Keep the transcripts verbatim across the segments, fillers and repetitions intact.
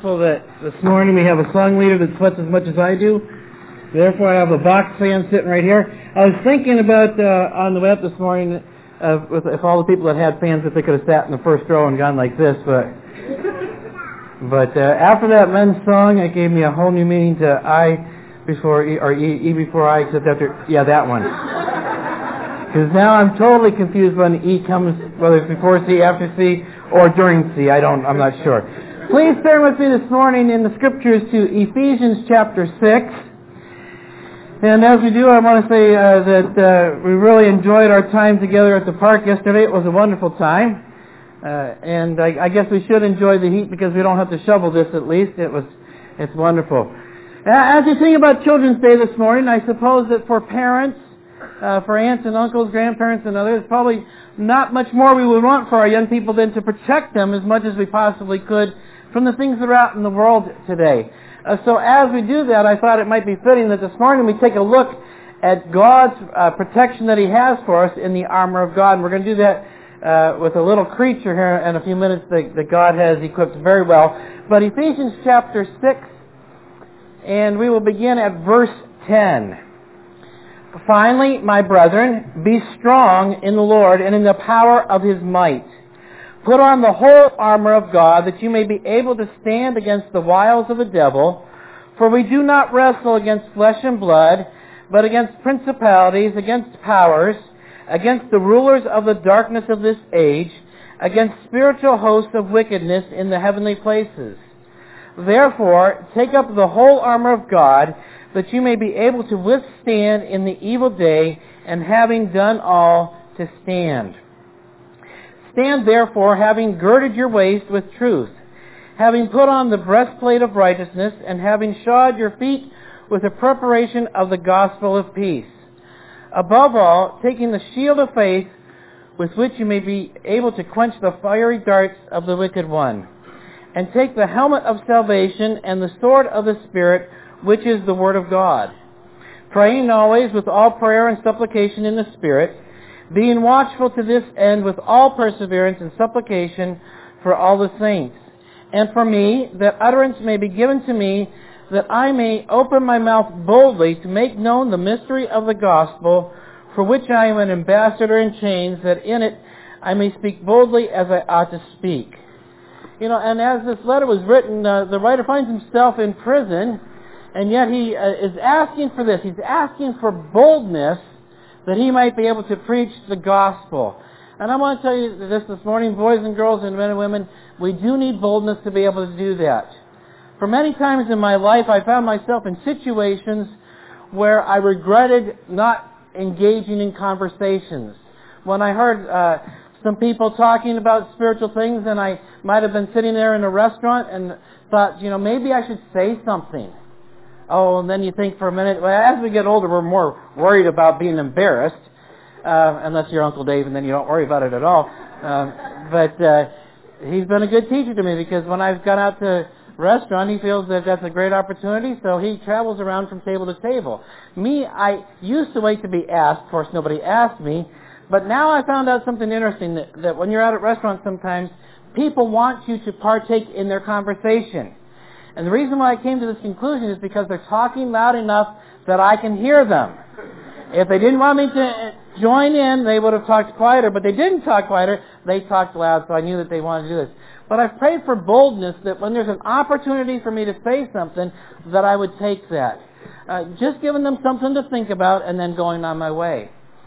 So that this morning we have a song leader that sweats as much as I do. Therefore, I have a box fan sitting right here. I was thinking about uh, on the web this morning uh, with, if all the people that had fans, if they could have sat in the first row and gone like this. But but uh, after that men's song, it gave me a whole new meaning to I before E, or E, E before I, except after, yeah, that one. Because now I'm totally confused when E comes, whether it's before C, after C, or during C. I don't, I'm not sure. Please turn with me this morning in the Scriptures to Ephesians chapter six. And as we do, I want to say uh, that uh, we really enjoyed our time together at the park yesterday. It was a wonderful time. Uh, and I, I guess we should enjoy the heat because we don't have to shovel this at least. It was, it's wonderful. As you think about Children's Day this morning, I suppose that for parents, uh, for aunts and uncles, grandparents and others, probably not much more we would want for our young people than to protect them as much as we possibly could from the things that are out in the world today. Uh, so as we do that, I thought it might be fitting that this morning we take a look at God's uh, protection that He has for us in the armor of God. And we're going to do that uh, with a little creature here in a few minutes that, that God has equipped very well. But Ephesians chapter six, and we will begin at verse ten. Finally, my brethren, be strong in the Lord and in the power of His might. Put on the whole armor of God, that you may be able to stand against the wiles of the devil. For we do not wrestle against flesh and blood, but against principalities, against powers, against the rulers of the darkness of this age, against spiritual hosts of wickedness in the heavenly places. Therefore, take up the whole armor of God, that you may be able to withstand in the evil day, and having done all, to stand. Stand therefore, having girded your waist with truth, having put on the breastplate of righteousness, and having shod your feet with the preparation of the gospel of peace. Above all, taking the shield of faith, with which you may be able to quench the fiery darts of the wicked one. And take the helmet of salvation and the sword of the Spirit, which is the Word of God. Praying always with all prayer and supplication in the Spirit, being watchful to this end with all perseverance and supplication for all the saints. And for me, that utterance may be given to me, that I may open my mouth boldly to make known the mystery of the gospel, for which I am an ambassador in chains, that in it I may speak boldly as I ought to speak. You know, and as this letter was written, uh, the writer finds himself in prison, and yet he uh, is asking for this. He's asking for boldness that he might be able to preach the gospel. And I want to tell you this this morning, boys and girls and men and women, we do need boldness to be able to do that. For many times in my life, I found myself in situations where I regretted not engaging in conversations. When I heard uh, some people talking about spiritual things, and I might have been sitting there in a restaurant and thought, you know, maybe I should say something. Oh, and then you think for a minute, well, as we get older, we're more worried about being embarrassed, uh, unless you're Uncle Dave, and then you don't worry about it at all. Um, but uh, he's been a good teacher to me, because when I've gone out to a restaurant, he feels that that's a great opportunity, so he travels around from table to table. Me, I used to wait to be asked. Of course, nobody asked me. But now I found out something interesting, that, that when you're out at restaurants sometimes, people want you to partake in their conversation. And the reason why I came to this conclusion is because they're talking loud enough that I can hear them. If they didn't want me to join in, they would have talked quieter, but they didn't talk quieter, they talked loud, so I knew that they wanted to do this. But I've prayed for boldness, that when there's an opportunity for me to say something, that I would take that. Uh, just giving them something to think about and then going on my way.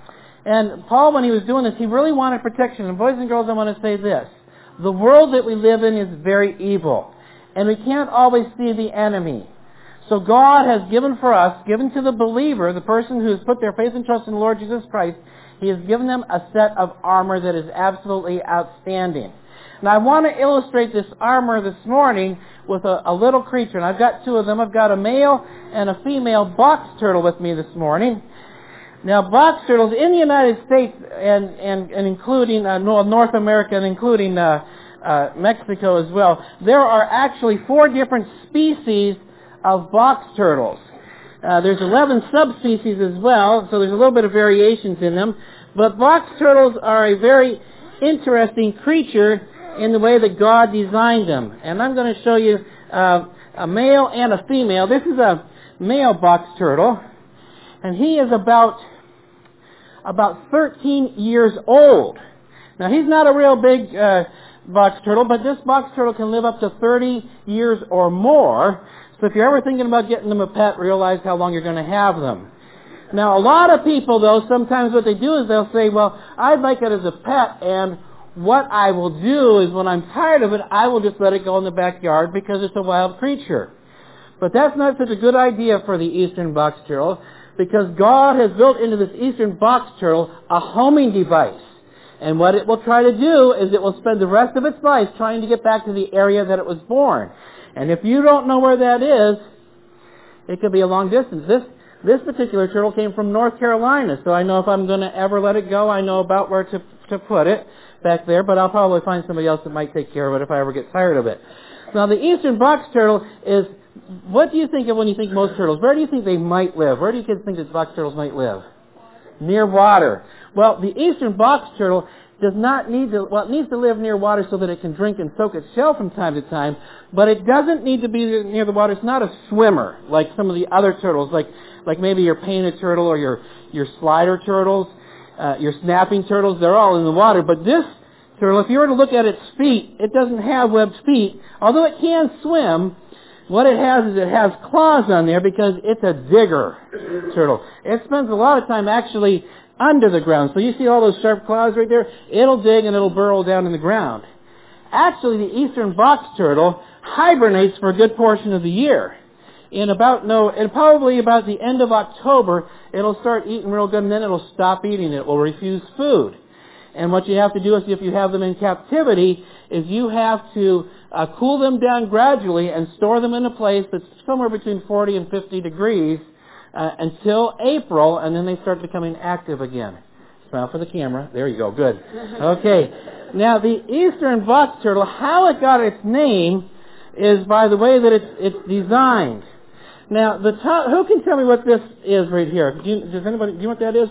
And Paul, when he was doing this, he really wanted protection. And boys and girls, I want to say this. The world that we live in is very evil. And we can't always see the enemy. So God has given for us, given to the believer, the person who has put their faith and trust in the Lord Jesus Christ, He has given them a set of armor that is absolutely outstanding. Now I want to illustrate this armor this morning with a, a little creature. And I've got two of them. I've got a male and a female box turtle with me this morning. Now, box turtles in the United States, and, and, and including uh, North America, and including uh, uh, Mexico as well, there are actually four different species of box turtles. Uh, there's eleven subspecies as well, so there's a little bit of variations in them. But box turtles are a very interesting creature in the way that God designed them. And I'm going to show you uh, a male and a female. This is a male box turtle, and he is about about thirteen years old. Now, he's not a real big uh, box turtle, but this box turtle can live up to thirty years or more. So if you're ever thinking about getting them a pet, realize how long you're going to have them. Now, a lot of people, though, sometimes what they do is they'll say, well, I'd like it as a pet, and what I will do is when I'm tired of it, I will just let it go in the backyard because it's a wild creature. But that's not such a good idea for the eastern box turtle, because God has built into this eastern box turtle a homing device. And what it will try to do is it will spend the rest of its life trying to get back to the area that it was born. And if you don't know where that is, it could be a long distance. This this particular turtle came from North Carolina, so I know if I'm going to ever let it go, I know about where to to put it back there, but I'll probably find somebody else that might take care of it if I ever get tired of it. Now, the eastern box turtle is, what do you think of when you think most turtles? Where do you think they might live? Where do you kids think that box turtles might live? Near water. Well, the eastern box turtle does not need to, well, it needs to live near water so that it can drink and soak its shell from time to time, but it doesn't need to be near the water. It's not a swimmer like some of the other turtles, like like maybe your painted turtle or your, your slider turtles, uh, your snapping turtles. They're all in the water, but this turtle, if you were to look at its feet, it doesn't have webbed feet. Although it can swim, what it has is it has claws on there because it's a digger turtle. It spends a lot of time actually under the ground. So you see all those sharp claws right there? It'll dig and it'll burrow down in the ground. Actually, the eastern box turtle hibernates for a good portion of the year. In about, no, in probably about the end of October, it'll start eating real good and then it'll stop eating. It will refuse food. And what you have to do is, if you have them in captivity, is you have to uh, cool them down gradually and store them in a place that's somewhere between forty and fifty degrees uh, until April, and then they start becoming active again. Smile for the camera. There you go. Good. Okay. Now, the eastern box turtle, how it got its name is by the way that it's, it's designed. Now, the top, who can tell me what this is right here? Do you, does anybody, do you know what that is?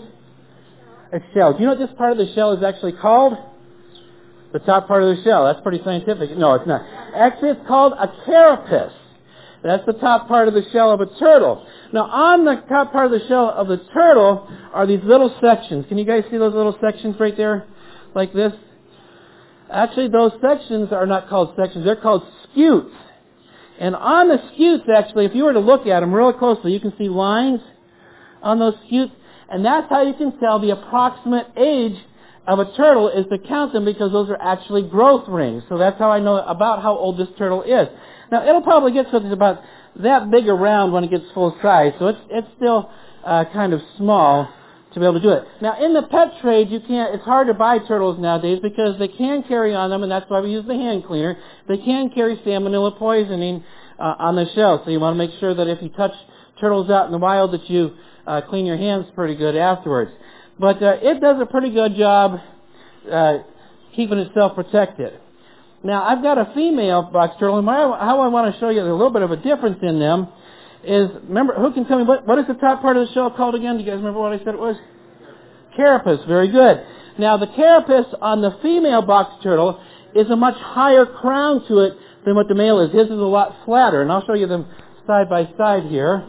A shell. Do you know what this part of the shell is actually called? The top part of the shell. That's pretty scientific. No, it's not. Actually, it's called a carapace. That's the top part of the shell of a turtle. Now, on the top part of the shell of the turtle are these little sections. Can you guys see those little sections right there? Like this? Actually, those sections are not called sections. They're called scutes. And on the scutes, actually, if you were to look at them real closely, you can see lines on those scutes. And that's how you can tell the approximate age of a turtle, is to count them, because those are actually growth rings. So that's how I know about how old this turtle is. Now, it'll probably get something about that big around when it gets full size. So it's it's still uh, kind of small to be able to do it. Now, in the pet trade, you can't. It's hard to buy turtles nowadays because they can carry on them, and that's why we use the hand cleaner. They can carry salmonella poisoning uh, on the shell. So you want to make sure that if you touch turtles out in the wild, that you uh, clean your hands pretty good afterwards. But uh, it does a pretty good job uh, keeping itself protected. Now, I've got a female box turtle, and my, how I want to show you a little bit of a difference in them is, remember, who can tell me, what, what is the top part of the shell called again? Do you guys remember what I said it was? Carapace. Very good. Now, the carapace on the female box turtle is a much higher crown to it than what the male is. His is a lot flatter, and I'll show you them side by side here.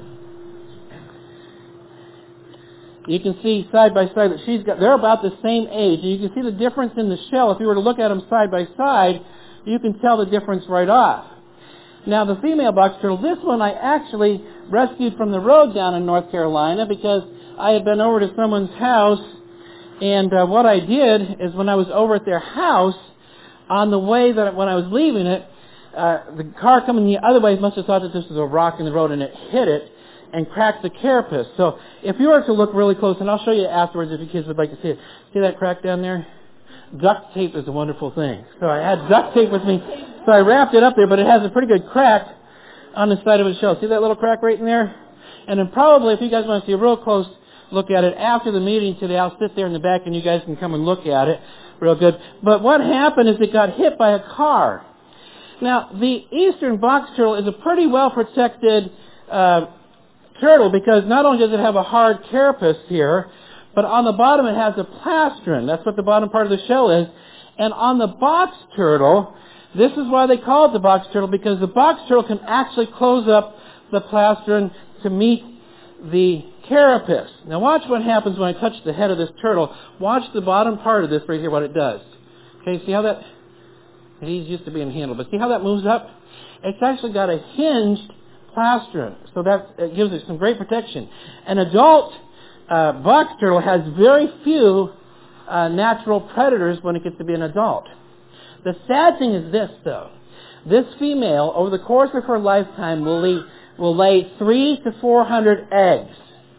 You can see side by side that she's got, they're about the same age. And you can see the difference in the shell. If you were to look at them side by side, you can tell the difference right off. Now, the female box turtle, this one I actually rescued from the road down in North Carolina because I had been over to someone's house, and uh, what I did is when I was over at their house, on the way that when I was leaving it, uh, the car coming the other way must have thought that this was a rock in the road, and it hit it and cracked the carapace. So if you were to look really close, and I'll show you afterwards if you kids would like to see it. See that crack down there? Duct tape is a wonderful thing. So I had duct tape with me, so I wrapped it up there, but it has a pretty good crack on the side of its shell. See that little crack right in there? And then probably, if you guys want to see a real close look at it, after the meeting today, I'll sit there in the back and you guys can come and look at it real good. But what happened is it got hit by a car. Now, the eastern box turtle is a pretty well protected uh, turtle, because not only does it have a hard carapace here, but on the bottom it has a plastron. That's what the bottom part of the shell is. And on the box turtle, this is why they call it the box turtle, because the box turtle can actually close up the plastron to meet the carapace. Now watch what happens when I touch the head of this turtle. Watch the bottom part of this right here, what it does. Okay, see how that, he's used to being handled, but see how that moves up? It's actually got a hinged plastron, so that it gives it some great protection. An adult uh, box turtle has very few uh, natural predators when it gets to be an adult. The sad thing is this, though. This female, over the course of her lifetime, will lay, will lay three to four hundred eggs.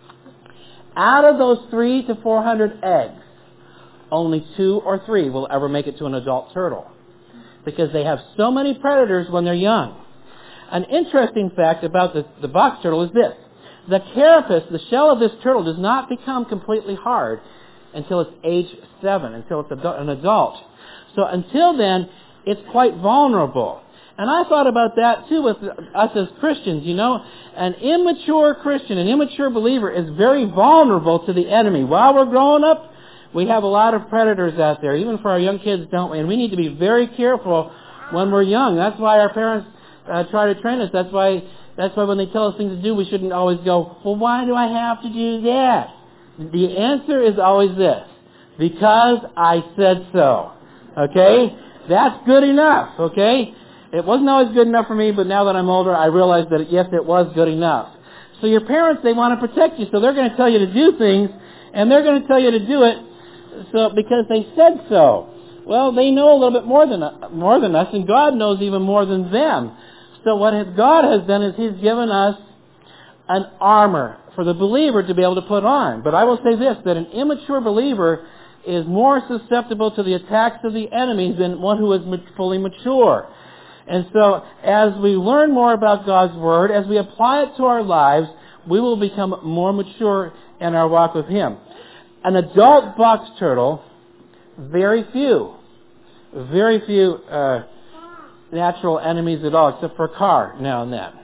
Out of those three to four hundred eggs, only two or three will ever make it to an adult turtle, because they have so many predators when they're young. An interesting fact about the, the box turtle is this. The carapace, the shell of this turtle, does not become completely hard until it's age seven, until it's an adult. So until then, it's quite vulnerable. And I thought about that too with us as Christians. You know, an immature Christian, an immature believer is very vulnerable to the enemy. While we're growing up, we have a lot of predators out there, even for our young kids, don't we? And we need to be very careful when we're young. That's why our parents uh, try to train us. That's why that's why when they tell us things to do, we shouldn't always go, well, why do I have to do that? The answer is always this: because I said so. Okay? That's good enough, okay? It wasn't always good enough for me, but now that I'm older, I realize that, yes, it was good enough. So your parents, they want to protect you, so they're going to tell you to do things, and they're going to tell you to do it so because they said so. Well, they know a little bit more than more than us, and God knows even more than them. So what God has done is He's given us an armor for the believer to be able to put on. But I will say this, that an immature believer is more susceptible to the attacks of the enemy than one who is fully mature. And so, as we learn more about God's Word, as we apply it to our lives, we will become more mature in our walk with Him. An adult box turtle, very few, very few uh, natural enemies at all, except for a car now and then.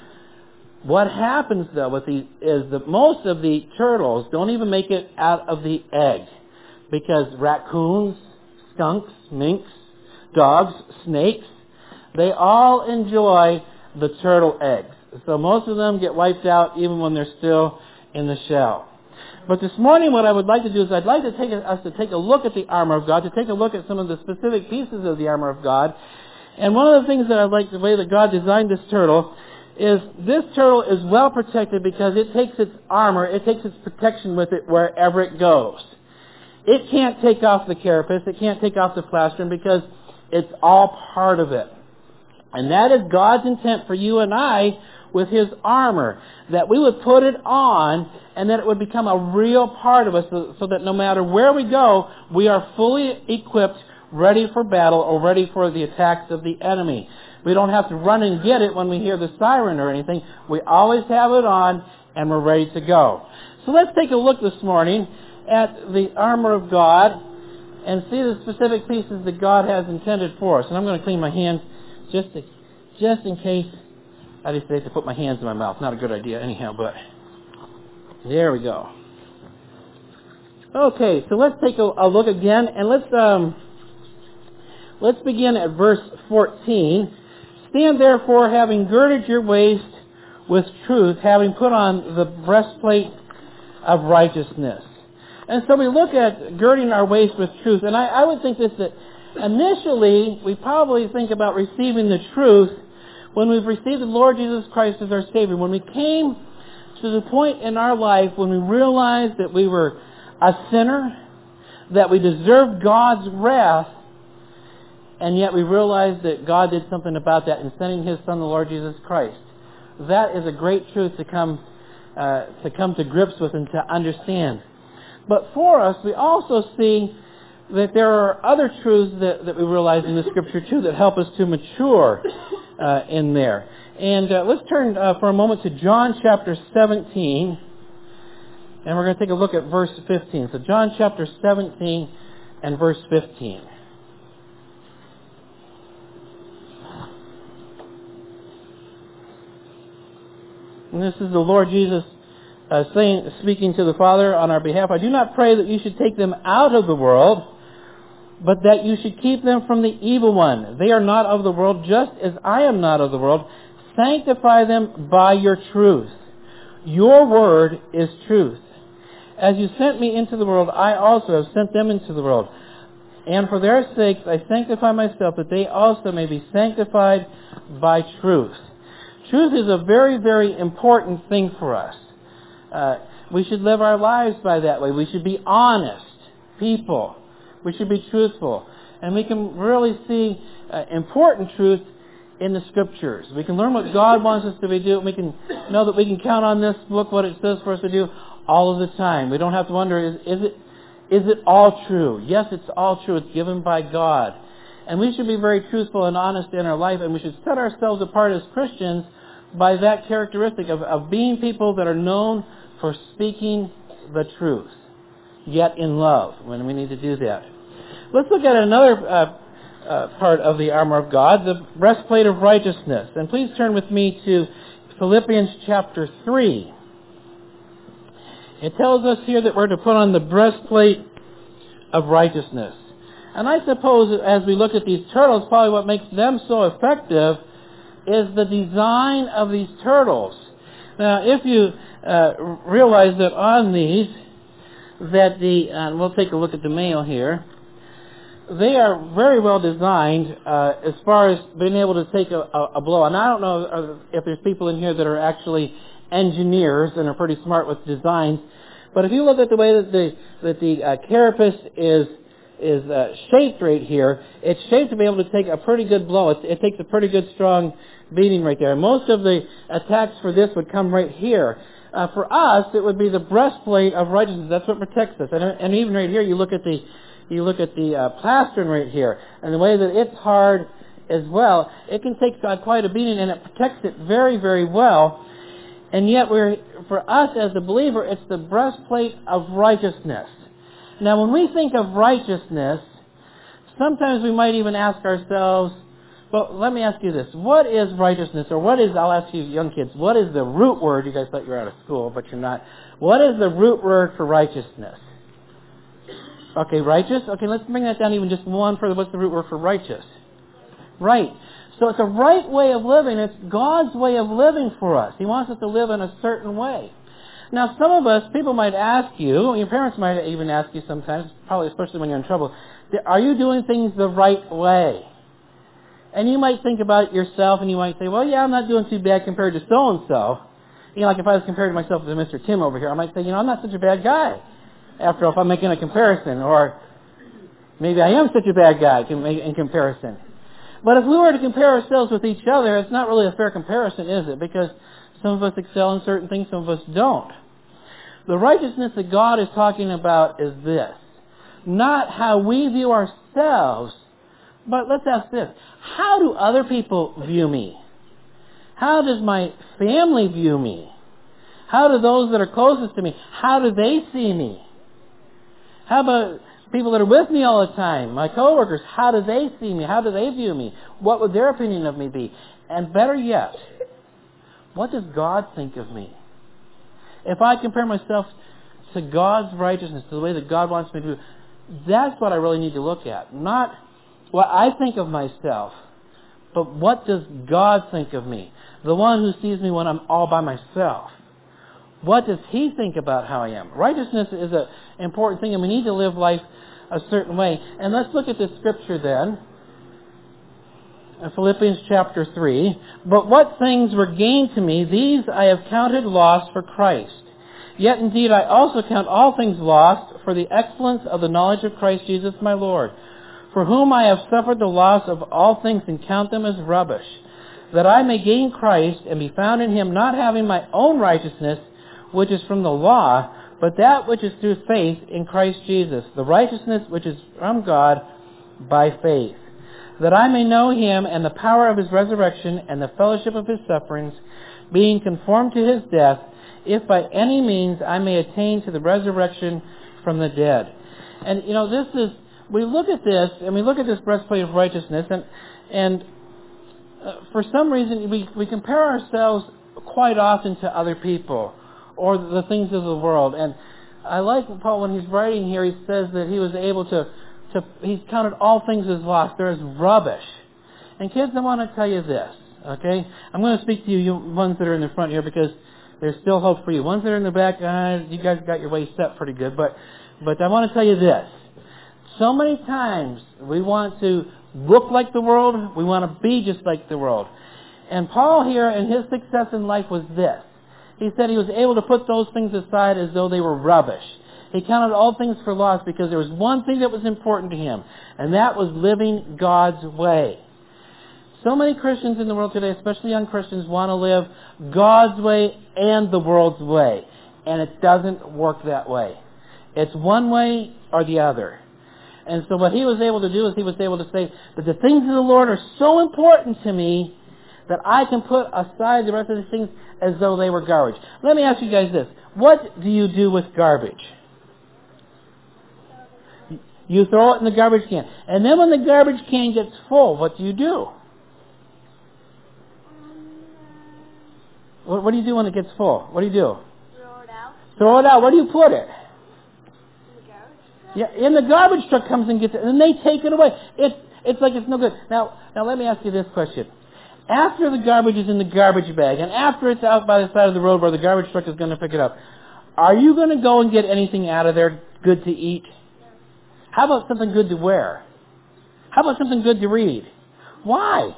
What happens, though, with the, is that most of the turtles don't even make it out of the egg, because raccoons, skunks, minks, dogs, snakes, they all enjoy the turtle eggs. So most of them get wiped out even when they're still in the shell. But this morning what I would like to do is I'd like to take us to take a look at the armor of God, to take a look at some of the specific pieces of the armor of God. And one of the things that I like, the way that God designed this turtle, is this turtle is well protected because it takes its armor, it takes its protection with it wherever it goes. It can't take off the carapace, it can't take off the plastron because it's all part of it. And that is God's intent for you and I with His armor, that we would put it on and that it would become a real part of us so, so that no matter where we go, we are fully equipped, ready for battle or ready for the attacks of the enemy. We don't have to run and get it when we hear the siren or anything. We always have it on and we're ready to go. So let's take a look this morning at the armor of God and see the specific pieces that God has intended for us. And I'm going to clean my hands just to, just in case I decided to put my hands in my mouth. Not a good idea anyhow, but there we go. Okay, so let's take a, a look again, and let's um, let's begin at verse fourteen. Stand therefore, having girded your waist with truth, having put on the breastplate of righteousness. And so we look at girding our waist with truth, and I, I would think this, that initially we probably think about receiving the truth when we've received the Lord Jesus Christ as our Savior. When we came to the point in our life when we realized that we were a sinner, that we deserved God's wrath, and yet we realized that God did something about that in sending His Son, the Lord Jesus Christ. That is a great truth to come uh, to come to grips with and to understand. But for us, we also see that there are other truths that, that we realize in the Scripture too that help us to mature uh, in there. And uh, let's turn uh, for a moment to John chapter seventeen, and we're going to take a look at verse fifteen. So John chapter seventeen and verse fifteen. And this is the Lord Jesus uh, saying, speaking to the Father on our behalf. I do not pray that you should take them out of the world, but that you should keep them from the evil one. They are not of the world, just as I am not of the world. Sanctify them by your truth. Your word is truth. As you sent me into the world, I also have sent them into the world. And for their sakes I sanctify myself, that they also may be sanctified by truth. Truth is a very, very important thing for us. Uh, we should live our lives by that way. We should be honest people. We should be truthful. And we can really see uh, important truth in the Scriptures. We can learn what God wants us to be doing. We can know that we can count on this book, what it says for us to do, all of the time. We don't have to wonder, is, is it is it all true? Yes, it's all true. It's given by God. And we should be very truthful and honest in our life, and we should set ourselves apart as Christians by that characteristic of, of being people that are known for speaking the truth, yet in love, when we need to do that. Let's look at another uh, uh, part of the armor of God, the breastplate of righteousness. And please turn with me to Philippians chapter three. It tells us here that we're to put on the breastplate of righteousness. And I suppose as we look at these turtles, probably what makes them so effective is the design of these turtles. Now, if you uh, realize that on these, that the, uh, we'll take a look at the male here, they are very well designed uh, as far as being able to take a, a, a blow. And I don't know if there's people in here that are actually engineers and are pretty smart with designs, but if you look at the way that the that the uh, carapace is is uh, shaped right here, it's shaped to be able to take a pretty good blow. It, it takes a pretty good strong beating right there. Most of the attacks for this would come right here. Uh, for us, it would be the breastplate of righteousness. That's what protects us. And, and even right here, you look at the you look at the uh, plastron right here, and the way that it's hard as well, it can take uh, quite a beating, and it protects it very, very well. And yet, we're for us as a believer, it's the breastplate of righteousness. Now, when we think of righteousness, sometimes we might even ask ourselves, well, let me ask you this. What is righteousness? Or what is, I'll ask you young kids, what is the root word? You guys thought you were out of school, but you're not. What is the root word for righteousness? Okay, righteous. Okay, let's bring that down even just one further. What's the root word for righteous? Right. So it's a right way of living. It's God's way of living for us. He wants us to live in a certain way. Now, some of us, people might ask you, your parents might even ask you sometimes, probably especially when you're in trouble, are you doing things the right way? And you might think about it yourself, and you might say, well, yeah, I'm not doing too bad compared to so-and-so. You know, like if I was comparing myself to Mister Tim over here, I might say, you know, I'm not such a bad guy. After all, if I'm making a comparison, or maybe I am such a bad guy in comparison. But if we were to compare ourselves with each other, it's not really a fair comparison, is it? Because some of us excel in certain things, some of us don't. The righteousness that God is talking about is this. Not how we view ourselves, but let's ask this. How do other people view me? How does my family view me? How do those that are closest to me, how do they see me? How about people that are with me all the time, my coworkers, how do they see me? How do they view me? What would their opinion of me be? And better yet, what does God think of me? If I compare myself to God's righteousness, to the way that God wants me to do, that's what I really need to look at. Not what I think of myself, but what does God think of me? The one who sees me when I'm all by myself. What does He think about how I am? Righteousness is an important thing, and we need to live life a certain way. And let's look at this scripture then. Philippians chapter three. But what things were gained to me, these I have counted loss for Christ. Yet indeed I also count all things lost for the excellence of the knowledge of Christ Jesus my Lord, for whom I have suffered the loss of all things and count them as rubbish, that I may gain Christ and be found in Him, not having my own righteousness, which is from the law, but that which is through faith in Christ Jesus, the righteousness which is from God by faith, that I may know Him and the power of His resurrection and the fellowship of His sufferings, being conformed to His death, if by any means I may attain to the resurrection from the dead. And, you know, this is, we look at this, and we look at this breastplate of righteousness, and and uh, for some reason we, we compare ourselves quite often to other people, or the things of the world. And I like Paul when he's writing here, he says that he was able to to, he's counted all things as lost. They're as rubbish. And kids, I want to tell you this, okay? I'm going to speak to you, you ones that are in the front here, because there's still hope for you. Ones that are in the back, uh, you guys got your way set pretty good. But, but I want to tell you this. So many times we want to look like the world. We want to be just like the world. And Paul here, in his success in life was this. He said he was able to put those things aside as though they were rubbish. He counted all things for loss because there was one thing that was important to him, and that was living God's way. So many Christians in the world today, especially young Christians, want to live God's way and the world's way. And it doesn't work that way. It's one way or the other. And so what he was able to do is he was able to say that the things of the Lord are so important to me that I can put aside the rest of the things as though they were garbage. Let me ask you guys this. What do you do with garbage? You throw it in the garbage can. And then when the garbage can gets full, what do you do? What, what do you do when it gets full? What do you do? Throw it out. Throw it out. Where do you put it? In the garbage truck. Yeah, and the garbage truck comes and gets it, and then they take it away. It's it's like it's no good. Now, now let me ask you this question. After the garbage is in the garbage bag, and after it's out by the side of the road where the garbage truck is going to pick it up, are you going to go and get anything out of there good to eat? How about something good to wear? How about something good to read? Why?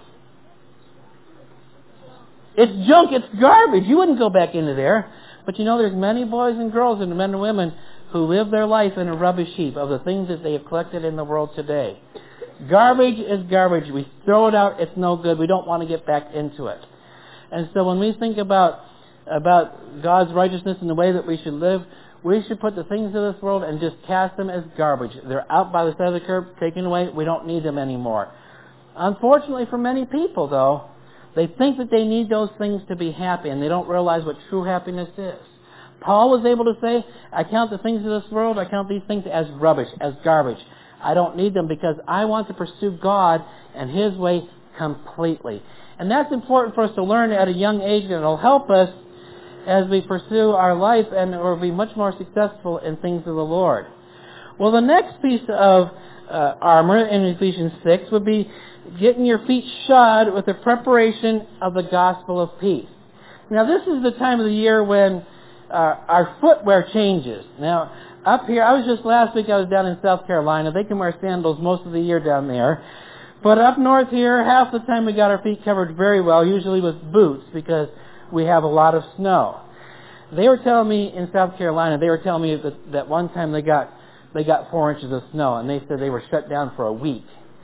It's junk, it's garbage. You wouldn't go back into there. But you know, there's many boys and girls and men and women who live their life in a rubbish heap of the things that they have collected in the world today. Garbage is garbage. We throw it out, it's no good. We don't want to get back into it. And so when we think about about God's righteousness and the way that we should live, we should put the things of this world and just cast them as garbage. They're out by the side of the curb, taken away. We don't need them anymore. Unfortunately for many people, though, they think that they need those things to be happy, and they don't realize what true happiness is. Paul was able to say, I count the things of this world, I count these things as rubbish, as garbage. I don't need them because I want to pursue God and His way completely. And that's important for us to learn at a young age, and it'll help us as we pursue our life and or be much more successful in things of the Lord. Well, the next piece of uh, armor in Ephesians six would be getting your feet shod with the preparation of the gospel of peace. Now, this is the time of the year when uh, our footwear changes. Now, up here, I was just last week, I was down in South Carolina. They can wear sandals most of the year down there. But up north here, half the time we got our feet covered very well, usually with boots, because we have a lot of snow. They were telling me in South Carolina, they were telling me that, that one time they got they got four inches of snow, and they said they were shut down for a week.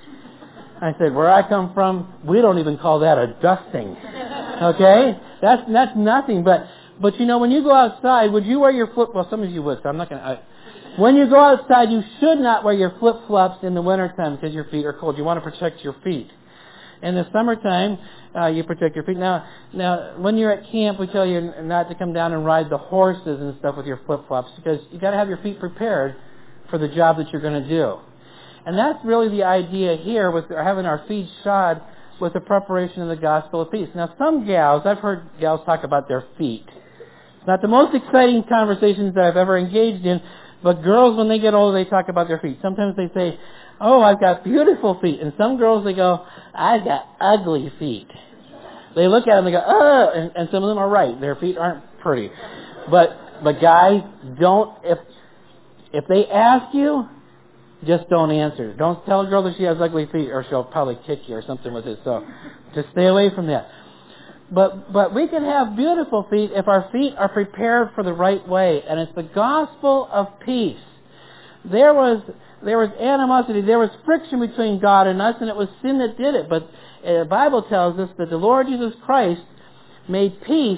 I said, where I come from, we don't even call that a dusting. Okay? That's that's nothing. But but you know, when you go outside, would you wear your flip? Well, some of you would, so I'm not going to. When you go outside, you should not wear your flip-flops in the wintertime because your feet are cold. You want to protect your feet. In the summertime, uh, you protect your feet. Now, now, when you're at camp, we tell you not to come down and ride the horses and stuff with your flip-flops because you got to have your feet prepared for the job that you're going to do. And that's really the idea here with having our feet shod with the preparation of the gospel of peace. Now, some gals, I've heard gals talk about their feet. It's not the most exciting conversations that I've ever engaged in, but girls, when they get older, they talk about their feet. Sometimes they say, oh, I've got beautiful feet. And some girls, they go, I've got ugly feet. They look at them and they go, oh, and, and some of them are right. Their feet aren't pretty. But but guys, don't, if if they ask you, just don't answer. Don't tell a girl that she has ugly feet or she'll probably kick you or something with it. So just stay away from that. But but we can have beautiful feet if our feet are prepared for the right way. And it's the gospel of peace. There was there was animosity, there was friction between God and us, and it was sin that did it. But the Bible tells us that the Lord Jesus Christ made peace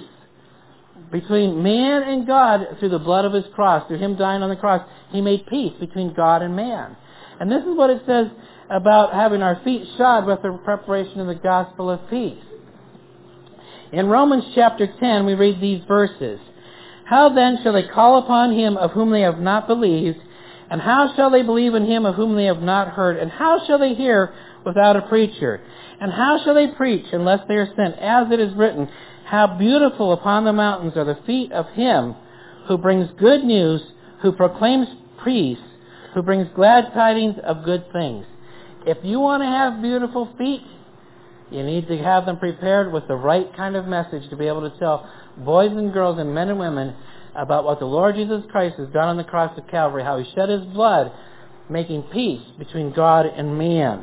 between man and God through the blood of His cross. Through Him dying on the cross, He made peace between God and man. And this is what it says about having our feet shod with the preparation of the gospel of peace. In Romans chapter ten, we read these verses. How then shall they call upon Him of whom they have not believed? And how shall they believe in Him of whom they have not heard? And how shall they hear without a preacher? And how shall they preach unless they are sent? As it is written, how beautiful upon the mountains are the feet of Him who brings good news, who proclaims peace, who brings glad tidings of good things. If you want to have beautiful feet, you need to have them prepared with the right kind of message to be able to tell boys and girls and men and women about what the Lord Jesus Christ has done on the cross of Calvary, how He shed His blood, making peace between God and man.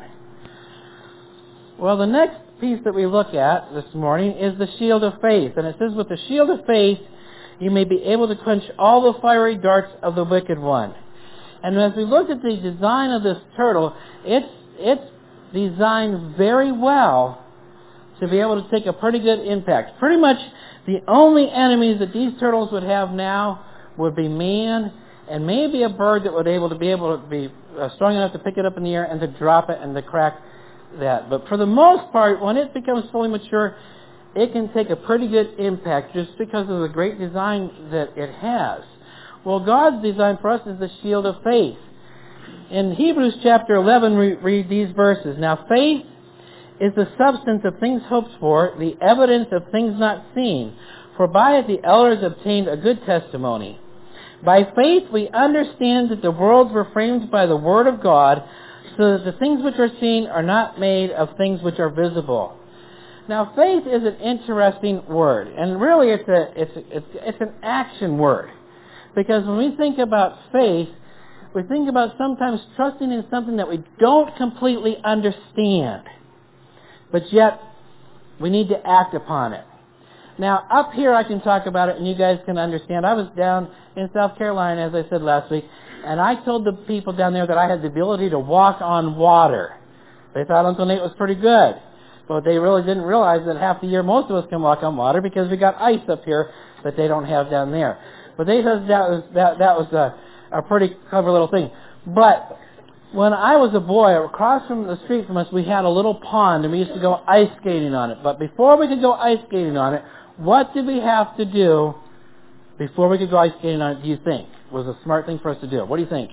Well, the next piece that we look at this morning is the shield of faith. And it says, with the shield of faith, you may be able to quench all the fiery darts of the wicked one. And as we look at the design of this turtle, it's, it's designed very well to be able to take a pretty good impact. Pretty much the only enemies that these turtles would have now would be man and maybe a bird that would able to be able to be uh, strong enough to pick it up in the air and to drop it and to crack that. But for the most part, when it becomes fully mature, it can take a pretty good impact just because of the great design that it has. Well, God's design for us is the shield of faith. In Hebrews chapter eleven, we read these verses. Now, faith is the substance of things hoped for, the evidence of things not seen. For by it the elders obtained a good testimony. By faith we understand that the worlds were framed by the word of God, so that the things which are seen are not made of things which are visible. Now, faith is an interesting word, and really it's a it's it's it's an action word, because when we think about faith, we think about sometimes trusting in something that we don't completely understand, but yet we need to act upon it. Now, up here I can talk about it and you guys can understand. I was down in South Carolina, as I said last week, and I told the people down there that I had the ability to walk on water. They thought Uncle Nate was pretty good, but they really didn't realize that half the year most of us can walk on water because we got ice up here that they don't have down there. But they said that was, that, that was a, a pretty clever little thing. But when I was a boy, across from the street from us, we had a little pond, and we used to go ice skating on it. But before we could go ice skating on it, what did we have to do before we could go ice skating on it, do you think? Was a smart thing for us to do. What do you think?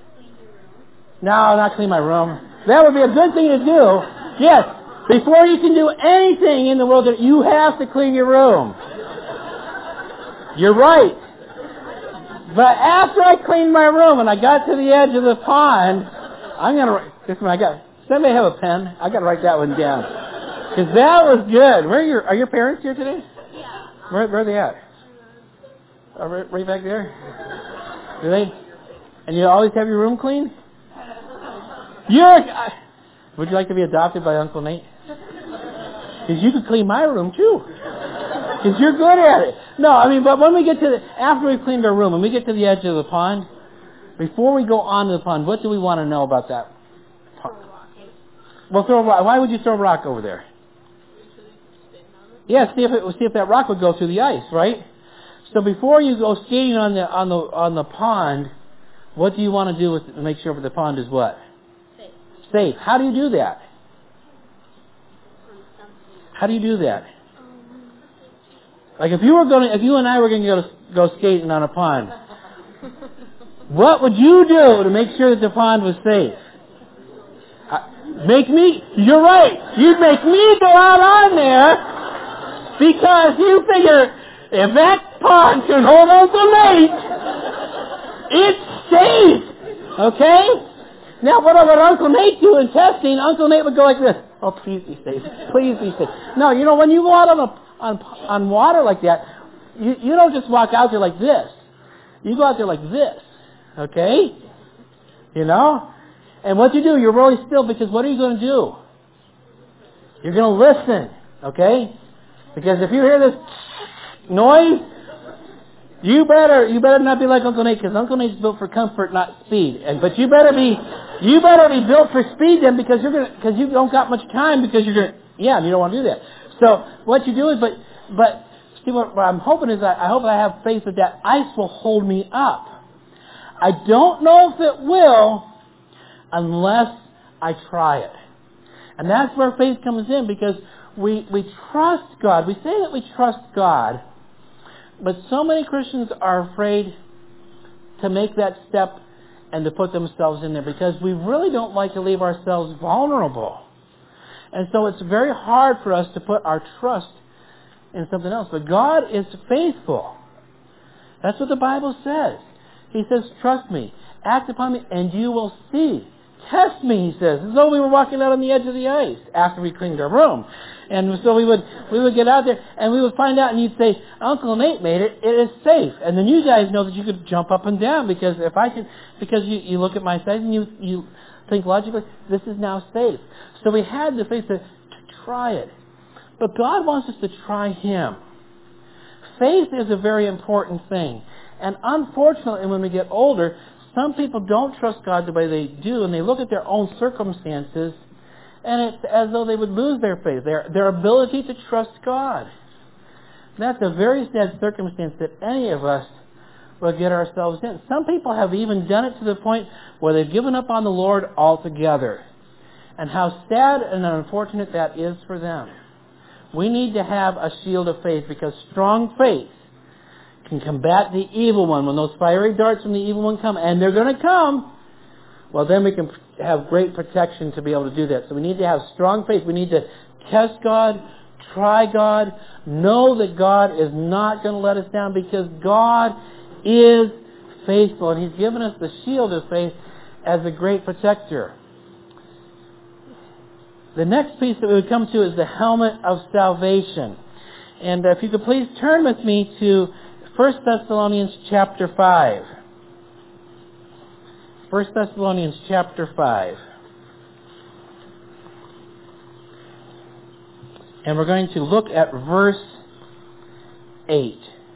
No, not clean my room. That would be a good thing to do. Yes, before you can do anything in the world, you have to clean your room. You're right. But after I cleaned my room and I got to the edge of the pond, I'm going to, this one I got, somebody have a pen? I got to write that one down. Because that was good. Where are your, are your parents here today? Yeah. Where, where are they at? Oh, right, right back there? Do they? And you always have your room clean? You're, would you like to be adopted by Uncle Nate? Because you could clean my room too. Because you're good at it. No, I mean, but when we get to the, after we've cleaned our room, when we get to the edge of the pond, before we go on to the pond, what do we want to know about that? Well, throw a rock. Why would you throw a rock over there? Yeah, see if it, see if that rock would go through the ice, right? So before you go skating on the on the on the pond, what do you want to do with, to make sure that the pond is what? Safe. Safe. How do you do that? How do you do that? Like if you were going, to, if you and I were going to go go skating on a pond, what would you do to make sure that the pond was safe? Uh, make me? You're right. You'd make me go out on there because you figure if that pond can hold Uncle Nate, it's safe. Okay? Now, what would Uncle Nate do in testing? Uncle Nate would go like this. Oh, please be safe. Please be safe. No, you know, when you go out on a on on water like that, you you don't just walk out there like this. You go out there like this. Okay? You know? And what you do, you're really still, because what are you going to do? You're going to listen. Okay? Because if you hear this noise, you better you better not be like Uncle Nate, because Uncle Nate's built for comfort, not speed. And but you better be you better be built for speed then, because you're gonna because you don't got much time, because you're gonna yeah and you don't want to do that. So what you do is but but see what, what I'm hoping is that I hope I have faith that that ice will hold me up. I don't know if it will unless I try it, and that's where faith comes in, because we we trust God. We say that we trust God. But so many Christians are afraid to make that step and to put themselves in there, because we really don't like to leave ourselves vulnerable. And so it's very hard for us to put our trust in something else. But God is faithful. That's what the Bible says. He says, trust me. Act upon me, and you will see. Test me, he says, as though we were walking out on the edge of the ice after we cleaned our room. And so we would we would get out there, and we would find out, and you'd say, Uncle Nate made it. It is safe. And then you guys know that you could jump up and down, because if I can, because you, you look at my size and you, you think logically, this is now safe. So we had the faith to, to try it. But God wants us to try Him. Faith is a very important thing. And unfortunately, when we get older, some people don't trust God the way they do, and they look at their own circumstances, and it's as though they would lose their faith, their, their ability to trust God. That's a very sad circumstance that any of us will get ourselves in. Some people have even done it to the point where they've given up on the Lord altogether. And how sad and unfortunate that is for them. We need to have a shield of faith, because strong faith can combat the evil one. When those fiery darts from the evil one come, and they're going to come, well, then we can have great protection to be able to do that. So we need to have strong faith. We need to test God, try God, know that God is not going to let us down, because God is faithful, and He's given us the shield of faith as a great protector. The next piece that we would come to is the helmet of salvation. And if you could please turn with me to First Thessalonians chapter five. First Thessalonians chapter five. And we're going to look at verse eight.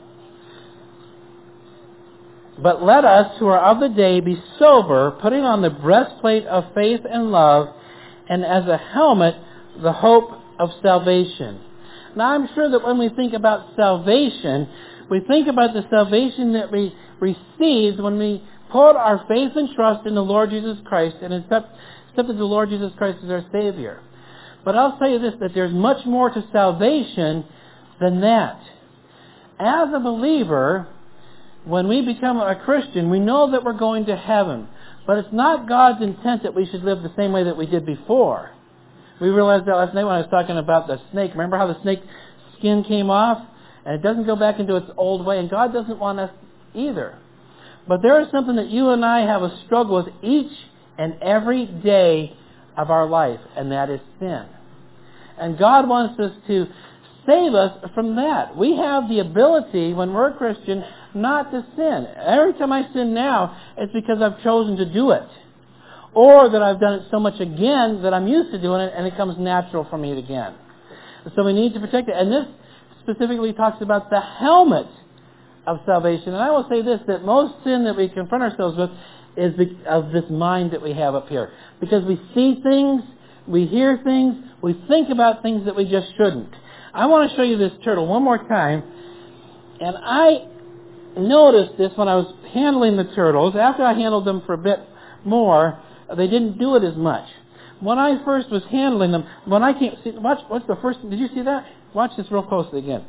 But let us who are of the day be sober, putting on the breastplate of faith and love, and as a helmet, the hope of salvation. Now, I'm sure that when we think about salvation, we think about the salvation that we received when we put our faith and trust in the Lord Jesus Christ and accept, accepted the Lord Jesus Christ as our Savior. But I'll tell you this, that there's much more to salvation than that. As a believer, when we become a Christian, we know that we're going to heaven. But it's not God's intent that we should live the same way that we did before. We realized that last night when I was talking about the snake. Remember how the snake skin came off? And it doesn't go back into its old way. And God doesn't want us either. But there is something that you and I have a struggle with each and every day of our life. And that is sin. And God wants us to save us from that. We have the ability, when we're a Christian, not to sin. Every time I sin now, it's because I've chosen to do it. Or that I've done it so much again that I'm used to doing it, and it comes natural for me again. So we need to protect it. And this specifically talks about the helmet of salvation. And I will say this, that most sin that we confront ourselves with is the, of this mind that we have up here. Because we see things, we hear things, we think about things that we just shouldn't. I want to show you this turtle one more time. And I noticed this when I was handling the turtles. After I handled them for a bit more, they didn't do it as much. When I first was handling them, when I came, see, watch, what's the first, did you see that? Watch this real closely again.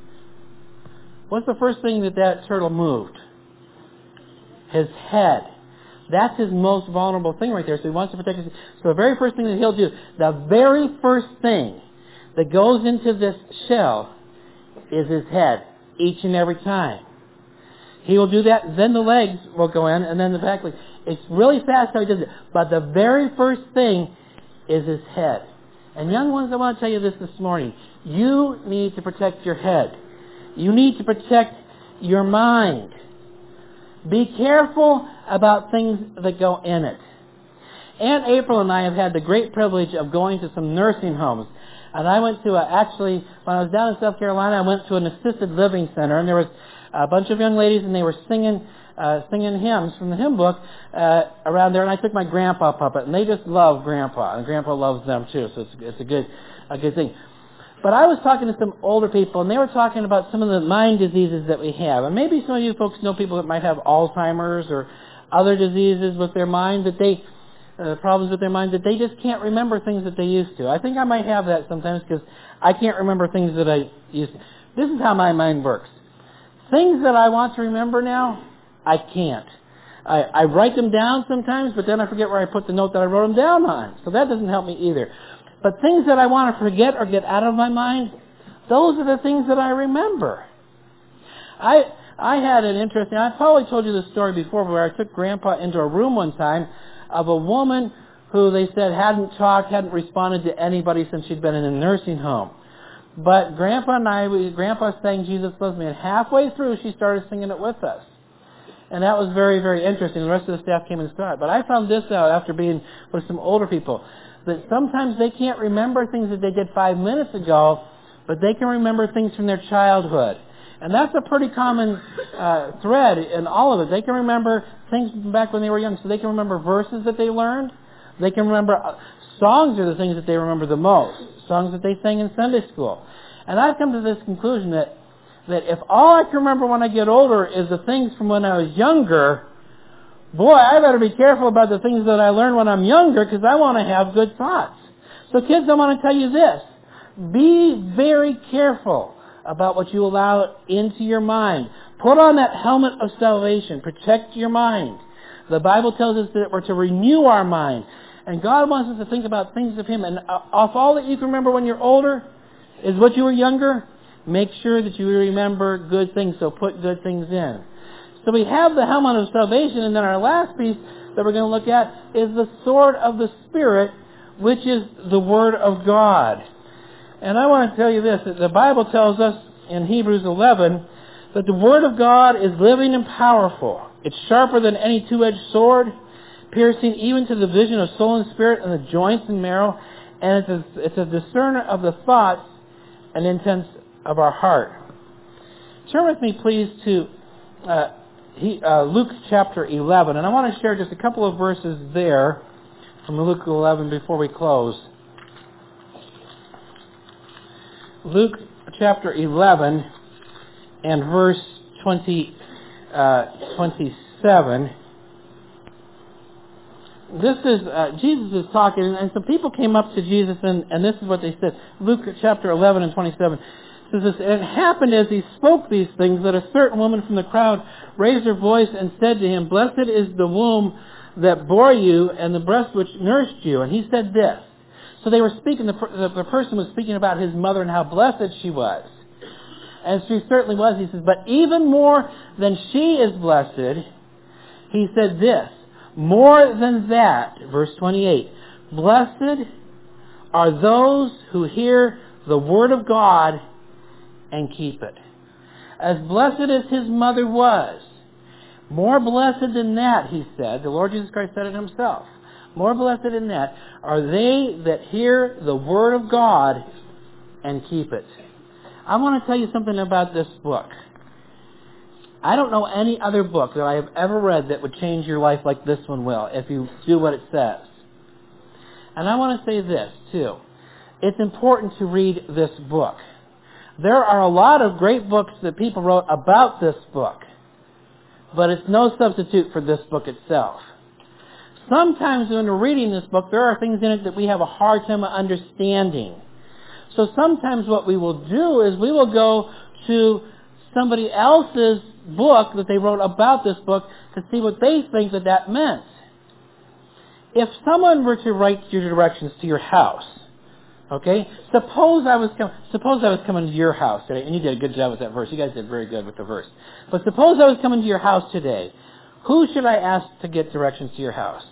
What's the first thing that that turtle moved? His head. That's his most vulnerable thing right there. So he wants to protect his. So the very first thing that he'll do, the very first thing that goes into this shell is his head, each and every time. He will do that, then the legs will go in, and then the back legs. It's really fast how he does it. But the very first thing is his head. And young ones, I want to tell you this this morning. You need to protect your head. You need to protect your mind. Be careful about things that go in it. Aunt April and I have had the great privilege of going to some nursing homes. And I went to a, actually, when I was down in South Carolina, I went to an assisted living center, and there was a bunch of young ladies, and they were singing uh, singing hymns from the hymn book uh, around there, and I took my grandpa puppet, and they just love Grandpa, and Grandpa loves them too, so it's, it's a good a good thing. But I was talking to some older people, and they were talking about some of the mind diseases that we have. And maybe some of you folks know people that might have Alzheimer's or other diseases with their mind, that they, uh, problems with their mind, that they just can't remember things that they used to. I think I might have that sometimes because I can't remember things that I used to. This is how my mind works. Things that I want to remember now, I can't. I, I write them down sometimes, but then I forget where I put the note that I wrote them down on. So that doesn't help me either. But things that I want to forget or get out of my mind, those are the things that I remember. I I had an interesting, I probably told you this story before, where I took Grandpa into a room one time of a woman who they said hadn't talked, hadn't responded to anybody since she'd been in a nursing home. But Grandpa and I, we, Grandpa sang Jesus Loves Me, and halfway through she started singing it with us. And that was very, very interesting. The rest of the staff came and saw it. But I found this out after being with some older people, that sometimes they can't remember things that they did five minutes ago, but they can remember things from their childhood. And that's a pretty common uh, thread in all of it. They can remember things from back when they were young. So they can remember verses that they learned. They can remember uh, songs are the things that they remember the most. Songs that they sang in Sunday school. And I've come to this conclusion that, that if all I can remember when I get older is the things from when I was younger, boy, I better be careful about the things that I learned when I'm younger, because I want to have good thoughts. So kids, I want to tell you this. Be very careful about what you allow into your mind. Put on that helmet of salvation. Protect your mind. The Bible tells us that we're to renew our mind. And God wants us to think about things of Him. And off all that you can remember when you're older is what you were younger, make sure that you remember good things. So put good things in. So we have the helmet of salvation, and then our last piece that we're going to look at is the sword of the Spirit, which is the Word of God. And I want to tell you this, that the Bible tells us in Hebrews eleven that the Word of God is living and powerful. It's sharper than any two-edged sword, piercing even to the vision of soul and spirit and the joints and marrow, and it's a, it's a discerner of the thoughts and intents of our heart. Turn with me, please, to uh, he, uh, Luke chapter eleven, and I want to share just a couple of verses there from Luke eleven before we close. Luke chapter eleven and verse twenty, uh, twenty-seven. This is, uh, Jesus is talking, and some people came up to Jesus, and, and this is what they said. Luke chapter eleven and twenty-seven says this, "And it happened as he spoke these things that a certain woman from the crowd raised her voice and said to him, 'Blessed is the womb that bore you and the breast which nursed you.' And he said this." So they were speaking, the, the, the person was speaking about his mother and how blessed she was. And she certainly was. He says, "But even more than she is blessed," he said this, "more than that," verse twenty-eight, "blessed are those who hear the word of God and keep it." As blessed as his mother was, more blessed than that, he said, the Lord Jesus Christ said it himself, more blessed than that are they that hear the word of God and keep it. I want to tell you something about this book. I don't know any other book that I have ever read that would change your life like this one will, if you do what it says. And I want to say this, too. It's important to read this book. There are a lot of great books that people wrote about this book, but it's no substitute for this book itself. Sometimes when we're reading this book, there are things in it that we have a hard time understanding. So sometimes what we will do is we will go to somebody else's book that they wrote about this book to see what they think that that meant. If someone were to write your directions to your house, okay, suppose I was com- suppose I was coming to your house today, and you did a good job with that verse. You guys did very good with the verse. But suppose I was coming to your house today. Who should I ask to get directions to your house?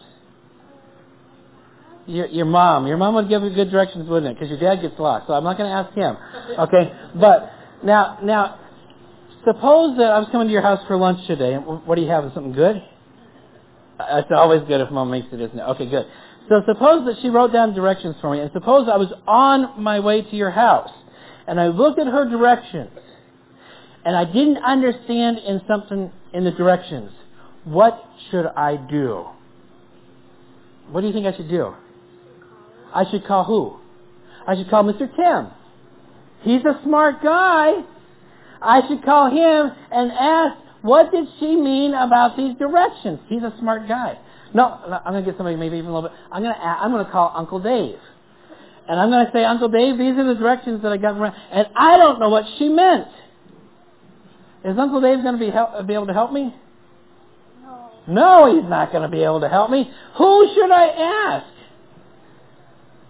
Your, your mom. Your mom would give you good directions, wouldn't it? Because your dad gets lost. So I'm not going to ask him. Okay? But now, now, suppose that I was coming to your house for lunch today. What do you have? Something good? It's always good if mom makes it, isn't it? Okay, good. So suppose that she wrote down directions for me, and suppose I was on my way to your house, and I looked at her directions, and I didn't understand in something in the directions. What should I do? What do you think I should do? I should call who? I should call Mister Tim. He's a smart guy. I should call him and ask, what did she mean about these directions? He's a smart guy. No, I'm going to get somebody maybe even a little bit. I'm going to I'm going to call Uncle Dave. And I'm going to say, Uncle Dave, these are the directions that I got. And I don't know what she meant. Is Uncle Dave going to be, help, be able to help me? No. No, he's not going to be able to help me. Who should I ask?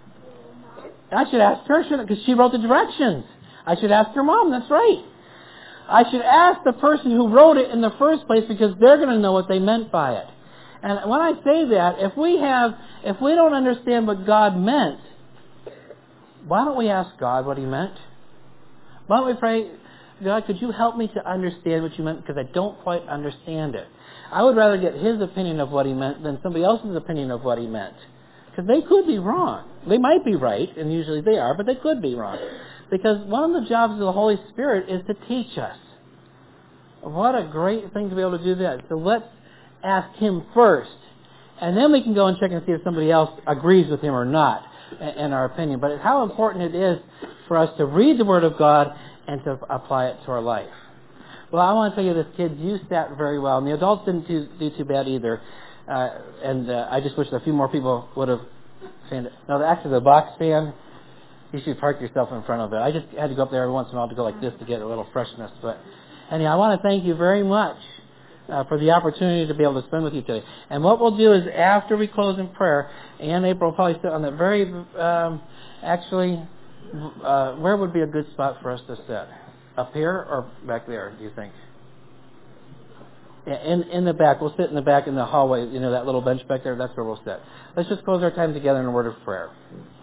I should ask her, because she wrote the directions. I should ask her mom, that's right. I should ask the person who wrote it in the first place because they're going to know what they meant by it. And when I say that, if we have, if we don't understand what God meant, why don't we ask God what He meant? Why don't we pray, God, could you help me to understand what you meant because I don't quite understand it. I would rather get His opinion of what He meant than somebody else's opinion of what He meant. Because they could be wrong. They might be right, and usually they are, but they could be wrong. Because one of the jobs of the Holy Spirit is to teach us. What a great thing to be able to do that. So let's ask Him first, and then we can go and check and see if somebody else agrees with Him or not in our opinion. But how important it is for us to read the Word of God and to apply it to our life. Well, I want to tell you this, kids, you sat very well, and the adults didn't do, do too bad either. Uh, and uh, I just wish a few more people would have seen it. No, actually, the box fan, you should park yourself in front of it. I just had to go up there every once in a while to go like this to get a little freshness. But anyhow, I want to thank you very much uh, for the opportunity to be able to spend with you today. And what we'll do is after we close in prayer, Ann April will probably sit on the very, um, actually, uh, where would be a good spot for us to sit? Up here or back there, do you think? Yeah, in, in the back. We'll sit in the back in the hallway, you know, that little bench back there. That's where we'll sit. Let's just close our time together in a word of prayer.